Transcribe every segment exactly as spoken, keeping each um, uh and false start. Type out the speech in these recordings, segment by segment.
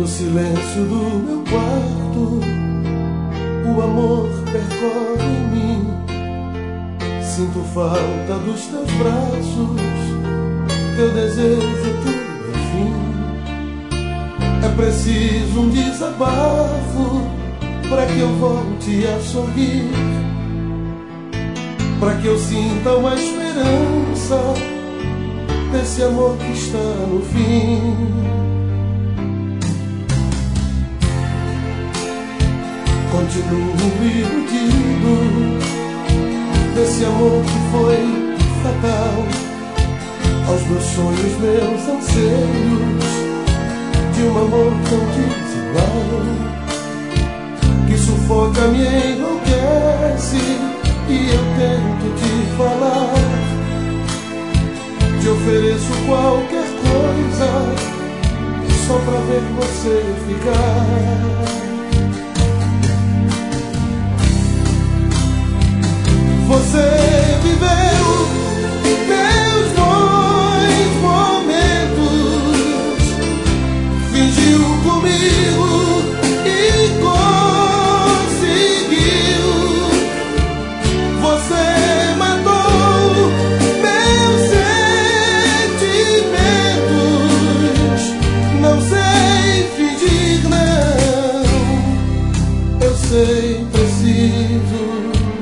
No silêncio do meu quarto, o amor percorre em mim. Sinto falta dos teus braços, teu desejo, tudo enfim. É preciso um desabafo para que eu volte a sorrir, para que eu sinta uma esperança desse amor que está no fim. Continuo iludido desse amor que foi fatal aos meus sonhos, meus anseios, de um amor tão desigual, que sufoca, me enlouquece, e eu tento te falar, te ofereço qualquer coisa só pra ver você ficar. Você viveu meus bons momentos, fingiu comigo e conseguiu. Você matou meus sentimentos. Não sei fingir, não. Eu sei, preciso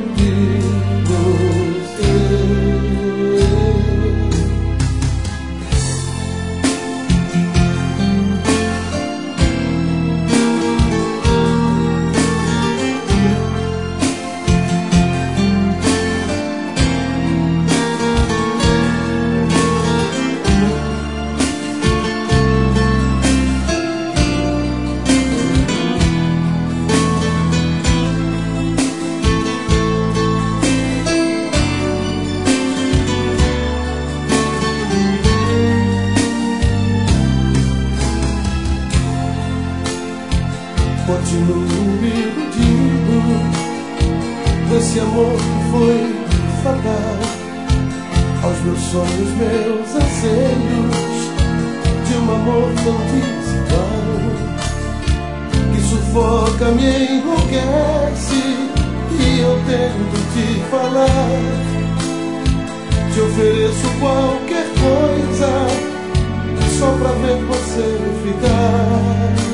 continuo iludido desse amor que foi fatal aos meus sonhos, meus anseios, de um amor tão desigual, que sufoca, me enlouquece, e eu tento te falar, te ofereço qualquer coisa só pra ver você ficar.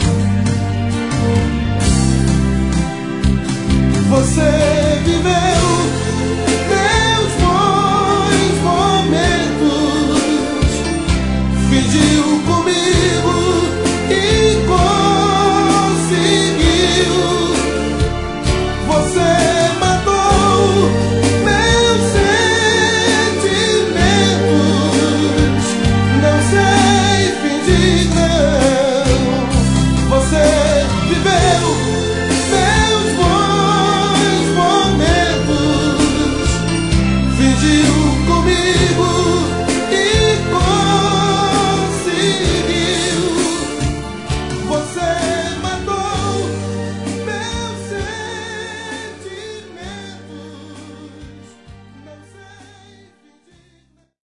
Você viveu